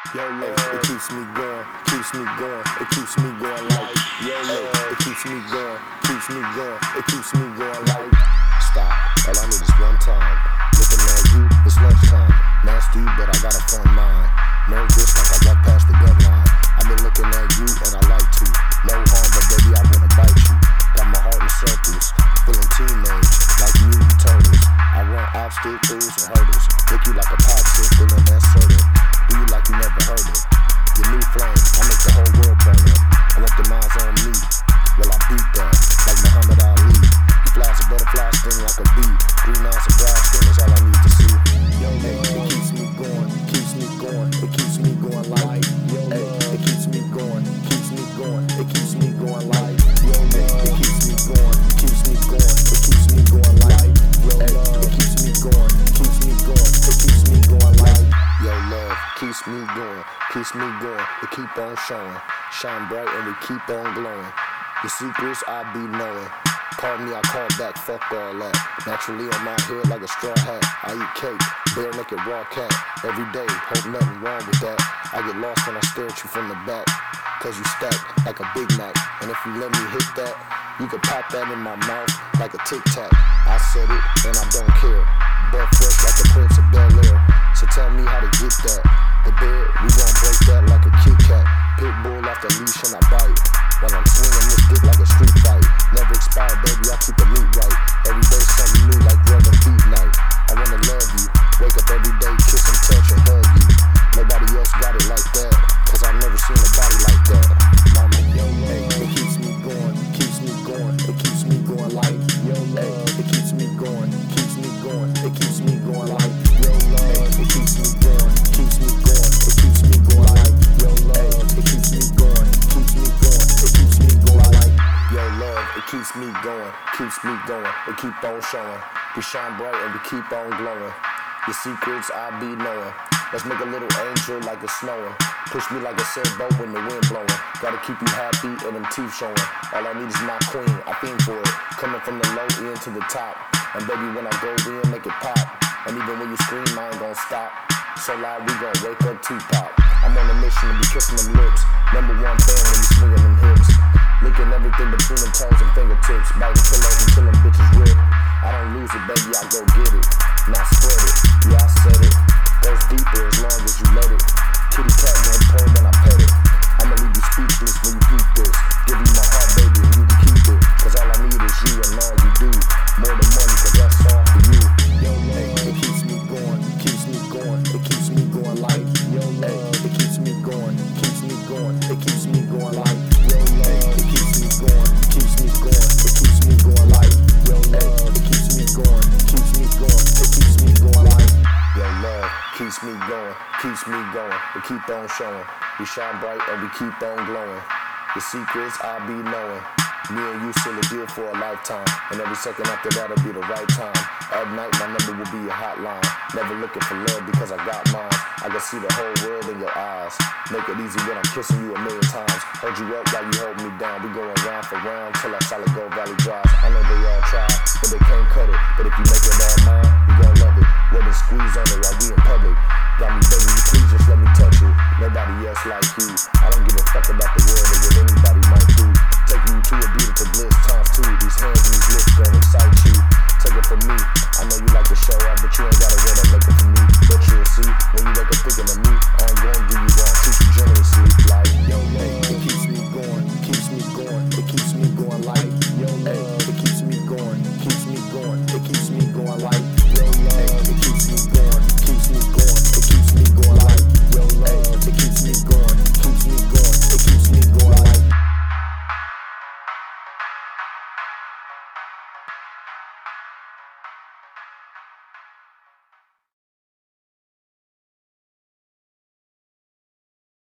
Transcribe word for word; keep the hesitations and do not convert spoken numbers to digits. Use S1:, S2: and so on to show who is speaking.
S1: Yo, love, it keeps me going, keeps me going, it keeps me going like, yo, love, it keeps me going, keeps me going, it keeps me going like, stop, all I need is one time, looking at you, it's lunchtime, nasty, but I got a fun mind, no risk like I walk past the gun line, I've been looking at you and I like to, no harm, but baby, I wanna bite you, got my heart in circles, feeling teenage, like mutant turtles, I run obstacles and hurdles, lick you like a popsicle in that soda. Do you like you never heard it? Your new flame, I make the whole world burn up. I want the minds on me. Well, I beat that, like Muhammad Ali. You flies a butterfly, sting like a bee. Green eyes and brown skin is all I need to see. Yo, hey, it keeps me going, keeps me going, it keeps me going like. Yo, hey, it keeps me going, keeps me going, it keeps me going like. Yo, hey, it keeps me going, keeps me going, it keeps me going like. Yo, hey, it keeps me going, keeps me going, it keeps me going like. Yo, love keeps me going, keeps me going, it keep on showing. Shine bright and we keep on glowing. The secrets I be knowing. Call me, I call back, fuck all that. Naturally on my head like a straw hat. I eat cake, bare naked raw cat. Every day, hope nothing wrong with that. I get lost when I stare at you from the back. Cause you stack like a Big Mac. And if you let me hit that, you can pop that in my mouth like a Tic Tac. I said it and I don't care. Butt fresh like the Prince of Bel Air. So tell me how to get that. The bed, we gon' break that like a Kit Kat. Pit bull off the leash and I bite. While I'm swinging this dick like a street fight. Never expire, baby, I keep the meat right. Every day something new like Reverend Beat Night. I wanna love you. Wake up every day, kiss and touch and hug you. Nobody else got it like that. Cause I've never seen a body like that. Mama, yo, hey, it keeps me going, keeps me going, it keeps me going like, yo, hey, it keeps me going, keeps me going, it keeps me going like, yo, love, it keeps me going, keeps me going, it keeps me going like, yo, love, it keeps me going, keeps me going, it keeps me going like, yo, love, it keeps me going, keeps me going, it keep on showing. We shine bright and we keep on glowing. Your secrets I be knowing. Let's make a little angel like it's snowing. Push me like a sailboat when the wind blowing. Gotta keep you happy and them teeth showing. All I need is my queen, I fiend for it. Coming from the low end to the top. And baby, when I go in, make it pop. And even when you scream, I ain't gon' stop. So loud, we gon' wake up Tupac. I'm on a mission to be kissing them lips. Number one fan when you swinging them hips. Licking everything between them toes and fingertips. Biting pillows until them bitches rip. I don't lose it, baby, I go get it. Now spread it, yeah, I said it. Goes deeper as long as you let it. Kitty cat gon' purr when I pet it. I'ma leave you speechless when you peep this. Give you my heart, baby, and you can keep it. Cause all I need is you and all you do. More than money, cause that's all for you. Yo, hey, it keeps me going, keeps me going, it keeps me going like, yo, hey, it keeps me going, keeps me going, it keeps me going like, yo, love, it keeps me going, keeps me going, it keeps me going like, yo, love, it keeps me going, keeps me going, it keeps me going like, yo, love, keeps me going, keeps me going, it keep on showing. We shine bright and we keep on glowing. The secrets I be knowing. Me and you seal a deal for a lifetime. And every second after that'll be the right time. At night my number will be your hotline. Never looking for love because I got mine. I can see the whole world in your eyes. Make it easy when I'm kissing you a million times. Hold you up while you hold me down. We going round for round till our solid gold valley dries. I know they all try, but they can't cut it. But if you make it all mine, we gon' love it. Rub and squeeze on it while we in public. Got me begging you, please just let me